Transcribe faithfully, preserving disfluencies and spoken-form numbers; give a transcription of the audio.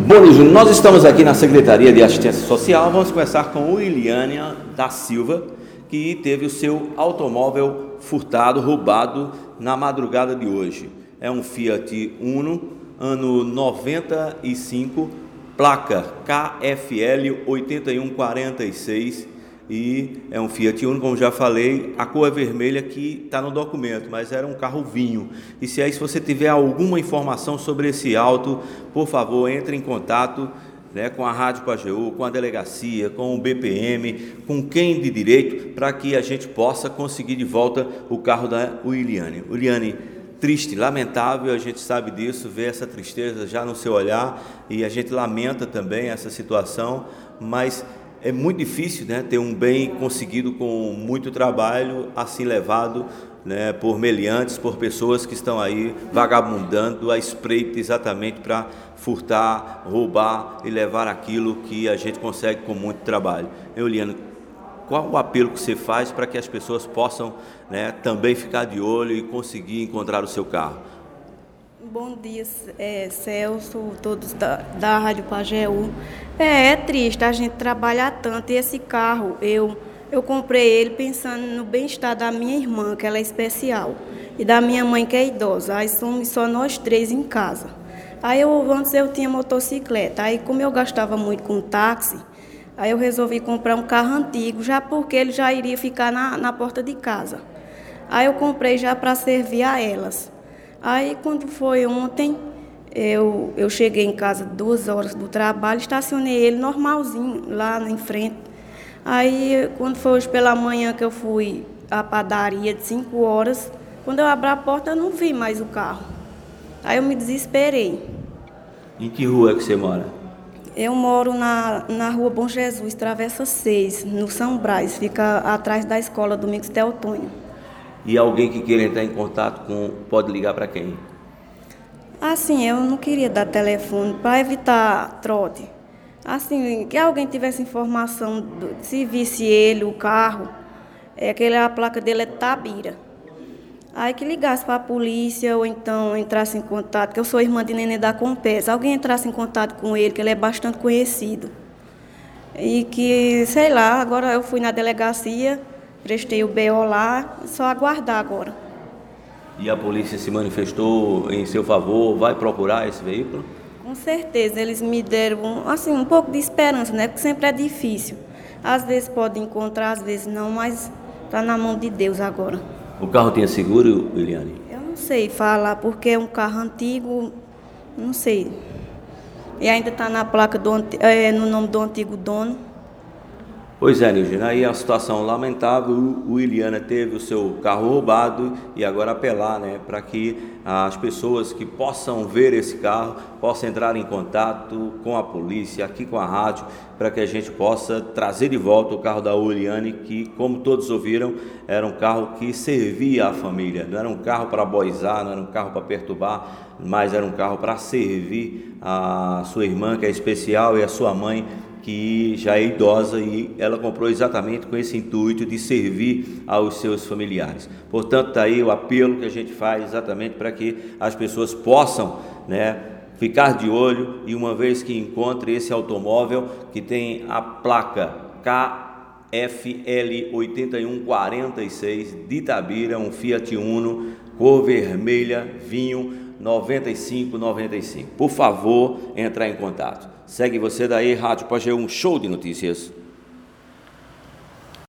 Bom, Júnior, nós estamos aqui na Secretaria de Assistência Social. Vamos conversar com Williânia da Silva, que teve o seu automóvel furtado, roubado na madrugada de hoje. É um Fiat Uno, ano noventa e cinco, placa K F L oito um quatro seis, e é um Fiat Uno, como já falei, a cor é vermelha que está no documento, mas era um carro vinho. E se aí se você tiver alguma informação sobre esse auto, por favor, entre em contato, né, com a Rádio Pajeú, com a delegacia, com o B P M, com quem de direito, para que a gente possa conseguir de volta o carro da Williane. Williane, triste, lamentável, a gente sabe disso, vê essa tristeza já no seu olhar, e a gente lamenta também essa situação, mas é muito difícil, né, ter um bem conseguido com muito trabalho, assim levado, né, por meliantes, por pessoas que estão aí vagabundando à espreita exatamente para furtar, roubar e levar aquilo que a gente consegue com muito trabalho. Euliano, qual o apelo que você faz para que as pessoas possam, né, também ficar de olho e conseguir encontrar o seu carro? Bom dia, é, Celso, todos da, da Rádio Pajeú. É, é triste a gente trabalhar tanto, e esse carro, eu, eu comprei ele pensando no bem-estar da minha irmã, que ela é especial, e da minha mãe, que é idosa. Aí somos só nós três em casa. Aí eu, antes eu tinha motocicleta, aí como eu gastava muito com táxi, aí eu resolvi comprar um carro antigo, já porque ele já iria ficar na, na porta de casa. Aí eu comprei já para servir a elas. Aí, quando foi ontem, eu, eu cheguei em casa duas horas do trabalho, estacionei ele normalzinho, lá em frente. Aí, quando foi hoje pela manhã que eu fui à padaria de cinco horas, quando eu abri a porta, eu não vi mais o carro. Aí eu me desesperei. Em que rua é que você mora? Eu moro na, na rua Bom Jesus, Travessa seis, no São Brás, fica atrás da escola Domingos Teotônio. E alguém que queira entrar em contato com, pode ligar para quem? Assim, eu não queria dar telefone para evitar trote. Assim, que alguém tivesse informação, do, se visse ele, o carro, é que ele, a placa dele é Tabira. Aí que ligasse para a polícia ou então entrasse em contato, que eu sou irmã de Nenê da Compesa, alguém entrasse em contato com ele, que ele é bastante conhecido. E que, sei lá, agora eu fui na delegacia, prestei o B O lá, só aguardar agora. E a polícia se manifestou em seu favor, vai procurar esse veículo? Com certeza, eles me deram assim, um pouco de esperança, né? Porque sempre é difícil. Às vezes pode encontrar, às vezes não, mas está na mão de Deus agora. O carro tinha seguro, Williane? Eu não sei falar, porque é um carro antigo, não sei. E ainda está na placa, do, é, no nome do antigo dono. Pois é, Nilgene, aí é uma situação lamentável. O Williana teve o seu carro roubado e agora apelar, né, para que as pessoas que possam ver esse carro possam entrar em contato com a polícia, aqui com a rádio, para que a gente possa trazer de volta o carro da Williane, que, como todos ouviram, era um carro que servia à família. Não era um carro para boizar, não era um carro para perturbar, mas era um carro para servir a sua irmã, que é especial, e a sua mãe, que já é idosa, e ela comprou exatamente com esse intuito de servir aos seus familiares. Portanto, está aí o apelo que a gente faz exatamente para que as pessoas possam, né, ficar de olho, e uma vez que encontre esse automóvel que tem a placa K F L oito um quatro seis de Itabira, um Fiat Uno, cor vermelha, vinho, noventa e cinco noventa e cinco. Por favor, entrar em contato. Segue você daí, Rádio Pajeú, um show de notícias.